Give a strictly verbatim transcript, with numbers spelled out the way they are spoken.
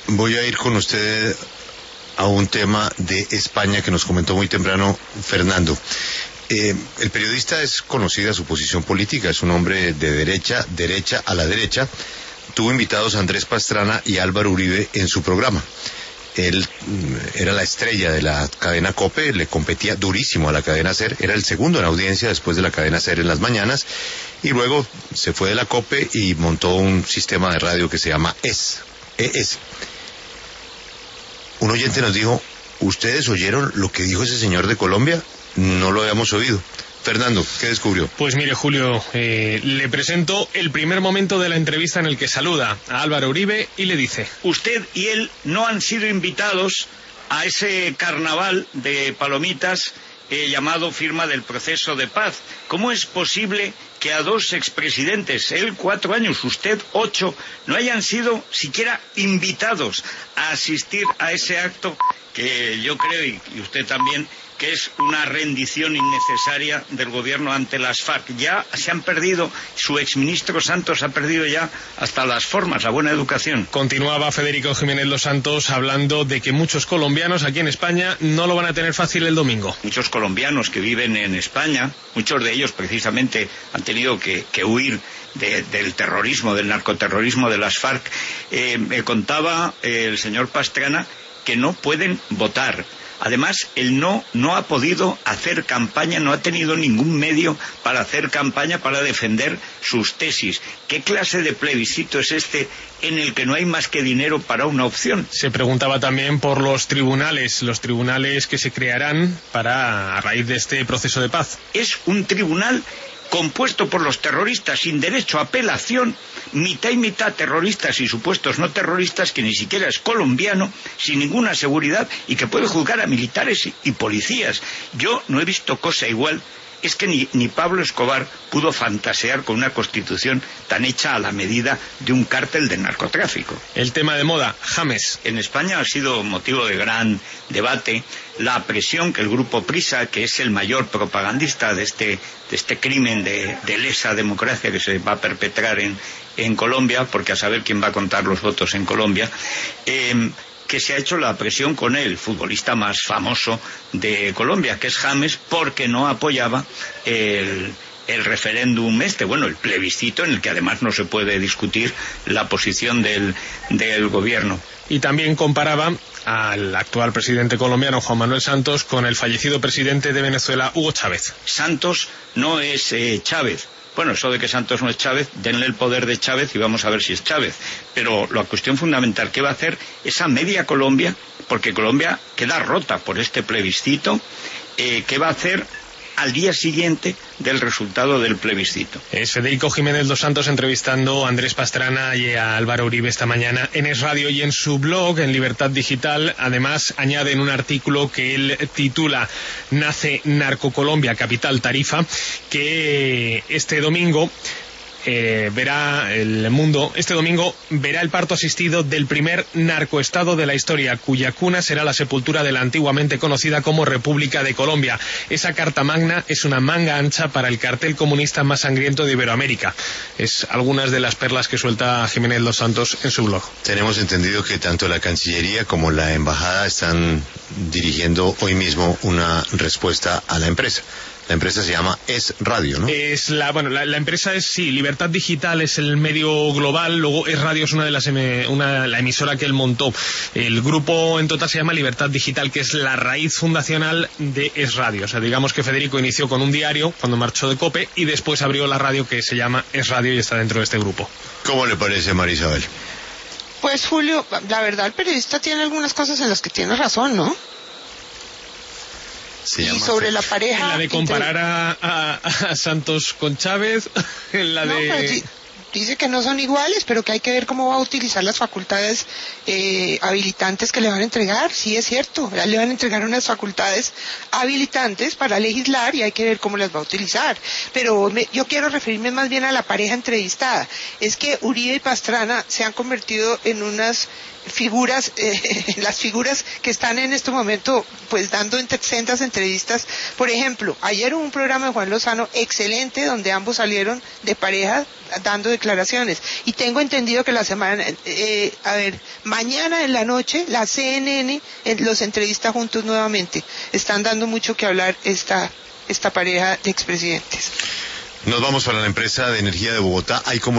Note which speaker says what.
Speaker 1: voy a ir con usted a un tema de España que nos comentó muy temprano Fernando. Eh, el periodista es conocida su posición política, es un hombre de derecha, derecha a la derecha. Tuvo invitados a Andrés Pastrana y Álvaro Uribe en su programa. Él era la estrella de la cadena COPE, le competía durísimo a la cadena SER, era el segundo en audiencia después de la cadena SER en las mañanas, y luego se fue de la COPE y montó un sistema de radio que se llama E S. E S. Un oyente nos dijo, ¿ustedes oyeron lo que dijo ese señor de Colombia? No lo habíamos oído. Fernando, ¿qué descubrió?
Speaker 2: Pues mire, Julio, eh, le presento el primer momento de la entrevista en el que saluda a Álvaro Uribe y le dice:
Speaker 3: usted y él no han sido invitados a ese carnaval de palomitas eh, llamado firma del proceso de paz. ¿Cómo es posible que a dos expresidentes, él cuatro años, usted ocho, no hayan sido siquiera invitados a asistir a ese acto que yo creo, y, y usted también, que es una rendición innecesaria del gobierno ante las FARC? Ya se han perdido, su exministro Santos ha perdido ya hasta las formas, la buena educación.
Speaker 2: Continuaba Federico Jiménez Los Santos hablando de que muchos colombianos aquí en España no lo van a tener fácil el domingo.
Speaker 3: Muchos colombianos que viven en España, muchos de ellos precisamente han tenido que, que huir de, del terrorismo, del narcoterrorismo de las FARC. Eh, me contaba eh, el señor Pastrana que no pueden votar. Además, él no, no ha podido hacer campaña, no ha tenido ningún medio para hacer campaña para defender sus tesis. ¿Qué clase de plebiscito es este en el que no hay más que dinero para una opción?
Speaker 2: Se preguntaba también por los tribunales, los tribunales que se crearán para, a raíz de este proceso de paz.
Speaker 3: Es un tribunal compuesto por los terroristas sin derecho a apelación, mitad y mitad terroristas y supuestos no terroristas, que ni siquiera es colombiano, sin ninguna seguridad y que puede juzgar a militares y, y policías. Yo no he visto cosa igual. Es que ni, ni Pablo Escobar pudo fantasear con una constitución tan hecha a la medida de un cártel de narcotráfico.
Speaker 2: El tema de moda, James.
Speaker 3: En España ha sido motivo de gran debate la presión que el grupo Prisa, que es el mayor propagandista de este, de este crimen de, de lesa democracia que se va a perpetrar en, en Colombia, porque a saber quién va a contar los votos en Colombia, eh, que se ha hecho la presión con el futbolista más famoso de Colombia, que es James, porque no apoyaba el, el referéndum este, bueno, el plebiscito, en el que además no se puede discutir la posición del, del gobierno.
Speaker 2: Y también comparaba al actual presidente colombiano Juan Manuel Santos con el fallecido presidente de Venezuela, Hugo Chávez.
Speaker 3: Santos no es eh, Chávez. Bueno, eso de que Santos no es Chávez, denle el poder de Chávez y vamos a ver si es Chávez. Pero la cuestión fundamental que va a hacer esa media Colombia, porque Colombia queda rota por este plebiscito, eh, ¿qué va a hacer al día siguiente del resultado del plebiscito?
Speaker 2: Es Federico Jiménez Dos Santos entrevistando a Andrés Pastrana y a Álvaro Uribe esta mañana en Es Radio, y en su blog, en Libertad Digital, además añade en un artículo que él titula Nace Narcocolombia, Capital Tarifa, que este domingo Eh, verá el mundo, este domingo verá el parto asistido del primer narcoestado de la historia, cuya cuna será la sepultura de la antiguamente conocida como República de Colombia. Esa carta magna es una manga ancha para el cartel comunista más sangriento de Iberoamérica. Es algunas de las perlas que suelta Jiménez Los Santos en su blog.
Speaker 1: Tenemos entendido que tanto la Cancillería como la Embajada están dirigiendo hoy mismo una respuesta a la empresa. La empresa se llama Es Radio, ¿no?
Speaker 2: Es la, bueno, la, la empresa es, sí, Libertad Digital es el medio global, luego Es Radio es una de las, una, la emisora que él montó. El grupo en total se llama Libertad Digital, que es la raíz fundacional de Es Radio. O sea, digamos que Federico inició con un diario cuando marchó de COPE y después abrió la radio que se llama Es Radio y está dentro de este grupo.
Speaker 1: ¿Cómo le parece, Marisabel?
Speaker 4: Pues, Julio, la verdad el periodista tiene algunas cosas en las que tiene razón, ¿no?
Speaker 1: Se
Speaker 4: y
Speaker 1: llama
Speaker 4: sobre
Speaker 1: fe.
Speaker 4: la pareja...
Speaker 2: En la de comparar
Speaker 4: entre...
Speaker 2: a, a, a Santos con Chávez, en la
Speaker 4: no,
Speaker 2: de...
Speaker 4: pues, di- dice que no son iguales, pero que hay que ver cómo va a utilizar las facultades eh, habilitantes que le van a entregar. Sí, es cierto, ya le van a entregar unas facultades habilitantes para legislar y hay que ver cómo las va a utilizar. Pero me, yo quiero referirme más bien a la pareja entrevistada. Es que Uribe y Pastrana se han convertido en unas figuras, eh, las figuras que están en este momento pues dando sendas entrevistas. Por ejemplo, ayer hubo un programa de Juan Lozano excelente donde ambos salieron de pareja dando declaraciones. Y tengo entendido que la semana, eh, a ver, mañana en la noche la C N N eh, los entrevista juntos nuevamente. Están dando mucho que hablar esta, esta pareja de expresidentes.
Speaker 1: Nos vamos para la empresa de energía de Bogotá. Hay como